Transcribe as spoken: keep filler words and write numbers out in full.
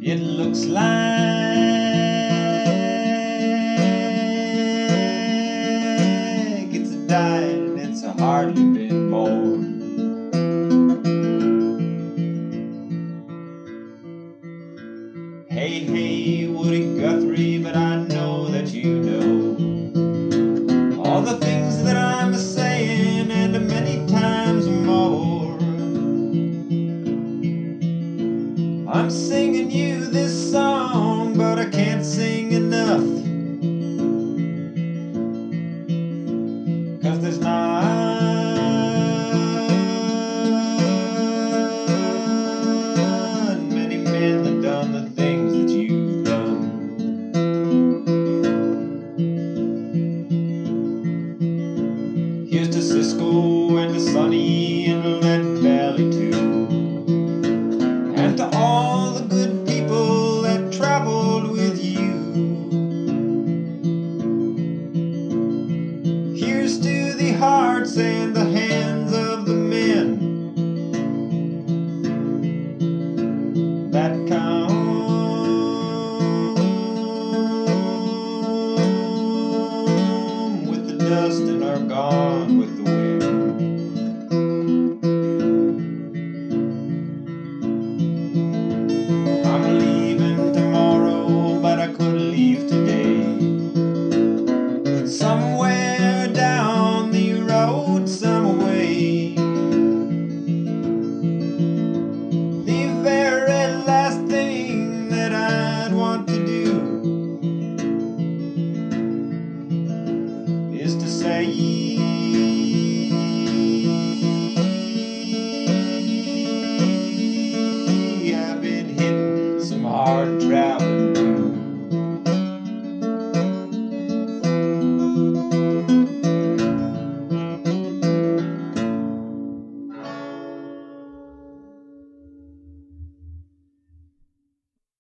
It looks like it's died and it's hardly been born. Hey, hey, Woody Guthrie, but I know that you know all the things that I'm saying and many times more. I'm singing you this song